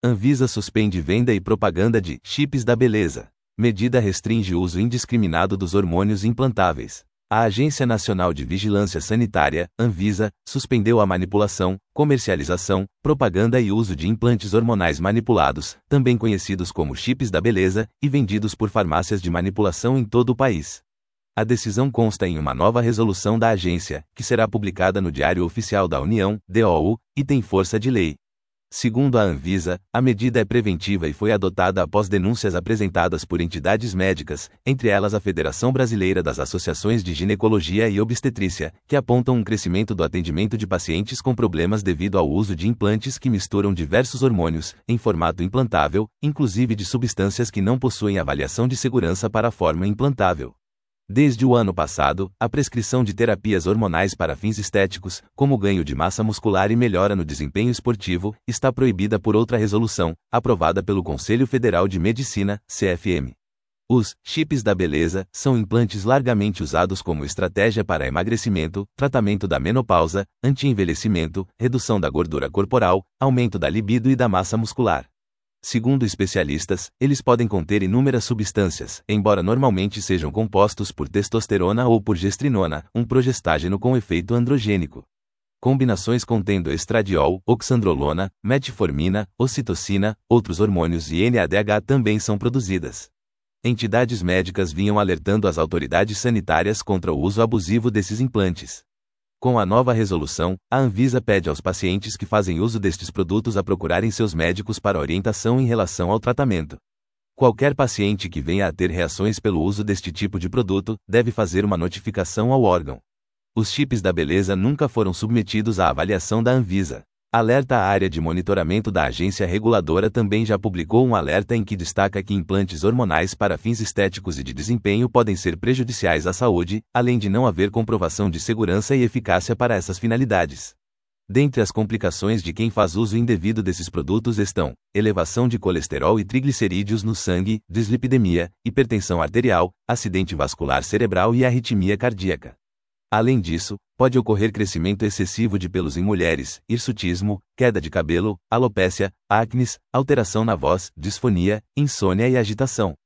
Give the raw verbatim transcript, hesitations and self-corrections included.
Anvisa suspende venda e propaganda de chips da beleza. Medida restringe o uso indiscriminado dos hormônios implantáveis. A Agência Nacional de Vigilância Sanitária, Anvisa, suspendeu a manipulação, comercialização, propaganda e uso de implantes hormonais manipulados, também conhecidos como chips da beleza, e vendidos por farmácias de manipulação em todo o país. A decisão consta em uma nova resolução da agência, que será publicada no Diário Oficial da União, D O U, e tem força de lei. Segundo a Anvisa, a medida é preventiva e foi adotada após denúncias apresentadas por entidades médicas, entre elas a Federação Brasileira das Associações de Ginecologia e Obstetrícia, que apontam um crescimento do atendimento de pacientes com problemas devido ao uso de implantes que misturam diversos hormônios, em formato implantável, inclusive de substâncias que não possuem avaliação de segurança para a forma implantável. Desde o ano passado, a prescrição de terapias hormonais para fins estéticos, como ganho de massa muscular e melhora no desempenho esportivo, está proibida por outra resolução, aprovada pelo Conselho Federal de Medicina, C F M. Os chips da beleza são implantes largamente usados como estratégia para emagrecimento, tratamento da menopausa, anti-envelhecimento, redução da gordura corporal, aumento da libido e da massa muscular. Segundo especialistas, eles podem conter inúmeras substâncias, embora normalmente sejam compostos por testosterona ou por gestrinona, um progestágeno com efeito androgênico. Combinações contendo estradiol, oxandrolona, metformina, ocitocina, outros hormônios e N A D H também são produzidas. Entidades médicas vinham alertando as autoridades sanitárias contra o uso abusivo desses implantes. Com a nova resolução, a Anvisa pede aos pacientes que fazem uso destes produtos a procurarem seus médicos para orientação em relação ao tratamento. Qualquer paciente que venha a ter reações pelo uso deste tipo de produto, deve fazer uma notificação ao órgão. Os chips da beleza nunca foram submetidos à avaliação da Anvisa. Alerta. A área de monitoramento da agência reguladora também já publicou um alerta em que destaca que implantes hormonais para fins estéticos e de desempenho podem ser prejudiciais à saúde, além de não haver comprovação de segurança e eficácia para essas finalidades. Dentre as complicações de quem faz uso indevido desses produtos estão elevação de colesterol e triglicerídeos no sangue, dislipidemia, hipertensão arterial, acidente vascular cerebral e arritmia cardíaca. Além disso, pode ocorrer crescimento excessivo de pelos em mulheres, hirsutismo, queda de cabelo, alopécia, acnes, alteração na voz, disfonia, insônia e agitação.